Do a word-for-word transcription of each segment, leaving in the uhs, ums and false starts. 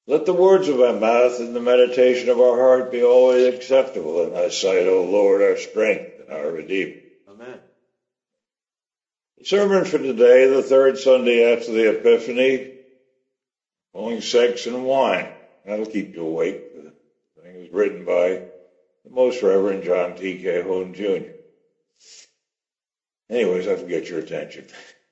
Let the words of our mouth and the meditation of our heart be always acceptable in thy sight, O Lord, our strength and our Redeemer. Amen. The sermon for today, the third Sunday after the Epiphany, on sex and wine. That'll keep you awake. The thing was written by the Most Reverend John T. Cahoon, Junior Anyways, I forget your attention.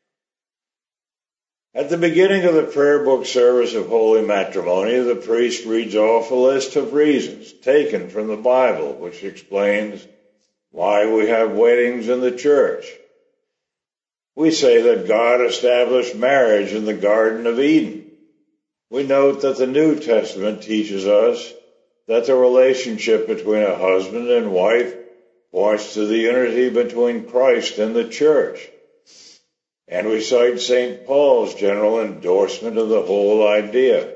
At the beginning of the prayer book service of Holy Matrimony, the priest reads off a list of reasons taken from the Bible, which explains why we have weddings in the church. We say that God established marriage in the Garden of Eden. We note that the New Testament teaches us that the relationship between a husband and wife points to the unity between Christ and the church. And we cite Saint Paul's general endorsement of the whole idea.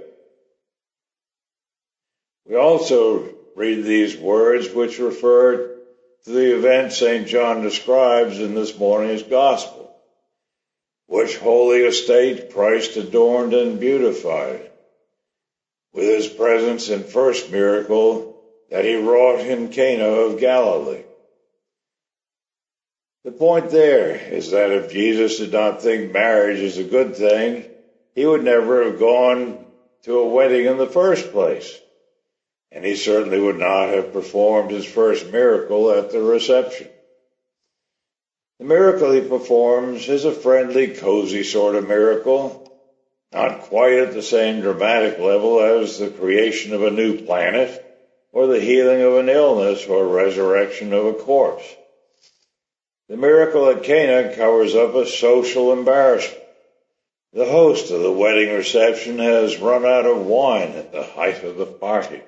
We also read these words which refer to the event Saint John describes in this morning's Gospel, which holy estate Christ adorned and beautified with his presence and first miracle that he wrought in Cana of Galilee. The point there is that if Jesus did not think marriage is a good thing, he would never have gone to a wedding in the first place. And he certainly would not have performed his first miracle at the reception. The miracle he performs is a friendly, cozy sort of miracle, not quite at the same dramatic level as the creation of a new planet or the healing of an illness or resurrection of a corpse. The miracle at Cana covers up a social embarrassment. The host of the wedding reception has run out of wine at the height of the party.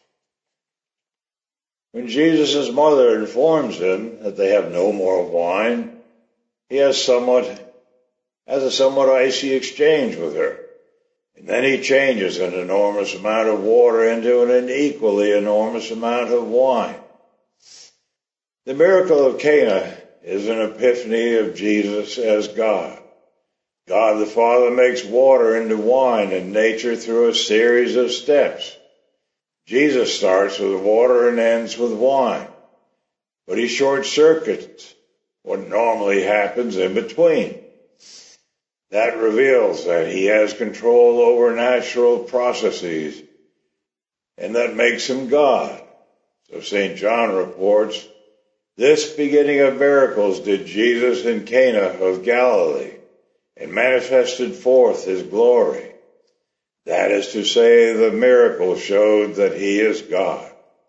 When Jesus' mother informs him that they have no more wine, he has somewhat, has a somewhat icy exchange with her. And then he changes an enormous amount of water into an equally enormous amount of wine. The miracle of Cana is an epiphany of Jesus as God. God the Father makes water into wine in nature through a series of steps. Jesus starts with water and ends with wine, but he short-circuits what normally happens in between. That reveals that he has control over natural processes, and that makes him God. So Saint John reports, this beginning of miracles did Jesus in Cana of Galilee, and manifested forth his glory. That is to say, the miracle showed that he is God.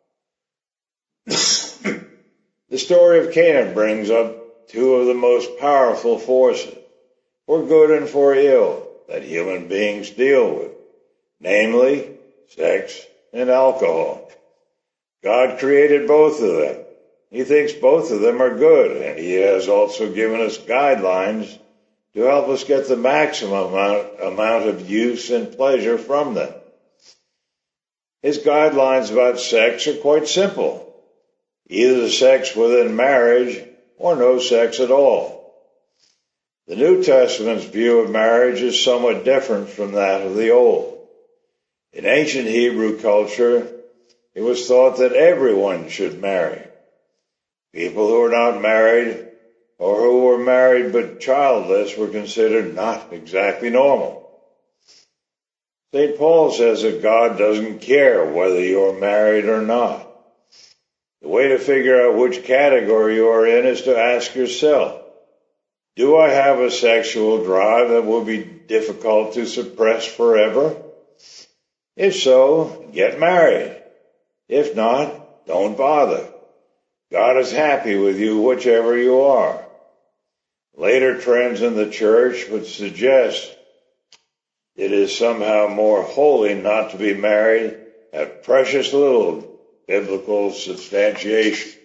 The story of Cana brings up two of the most powerful forces, for good and for ill, that human beings deal with, namely, sex and alcohol. God created both of them. He thinks both of them are good, and he has also given us guidelines to help us get the maximum amount, amount of use and pleasure from them. His guidelines about sex are quite simple. Either the sex within marriage or no sex at all. The New Testament's view of marriage is somewhat different from that of the Old. In ancient Hebrew culture, it was thought that everyone should marry. People who were not married or who were married but childless were considered not exactly normal. Saint Paul says that God doesn't care whether you're married or not. The way to figure out which category you are in is to ask yourself, do I have a sexual drive that will be difficult to suppress forever? If so, get married. If not, don't bother. God is happy with you whichever you are. Later trends in the church would suggest it is somehow more holy not to be married, have precious little biblical substantiation.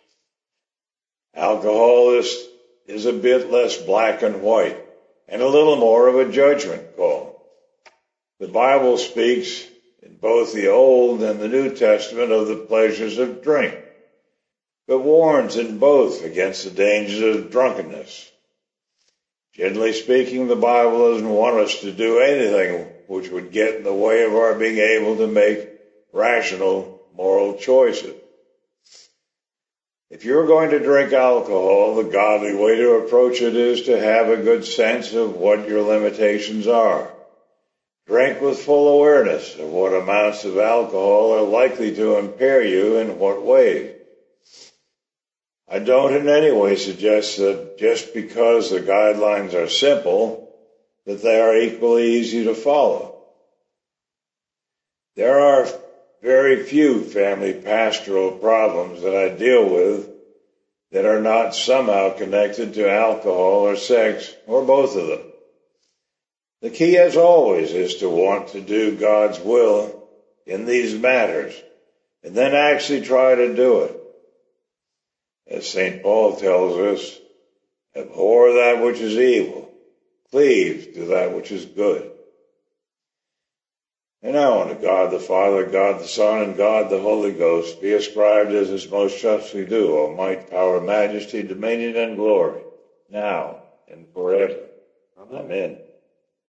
Alcohol is, is a bit less black and white, and a little more of a judgment call. The Bible speaks in both the Old and the New Testament of the pleasures of drink, but warns in both against the dangers of drunkenness. Generally speaking, the Bible doesn't want us to do anything which would get in the way of our being able to make rational moral choices. If you're going to drink alcohol, the godly way to approach it is to have a good sense of what your limitations are. Drink with full awareness of what amounts of alcohol are likely to impair you in what ways. I don't in any way suggest that just because the guidelines are simple, that they are equally easy to follow. There are very few family pastoral problems that I deal with that are not somehow connected to alcohol or sex, or both of them. The key, as always, is to want to do God's will in these matters, and then actually try to do it. As Saint Paul tells us, abhor that which is evil, cleave to that which is good. And now unto God the Father, God the Son, and God the Holy Ghost be ascribed as is most justly due, all might, power, majesty, dominion, and glory, now and forever. Amen. Amen.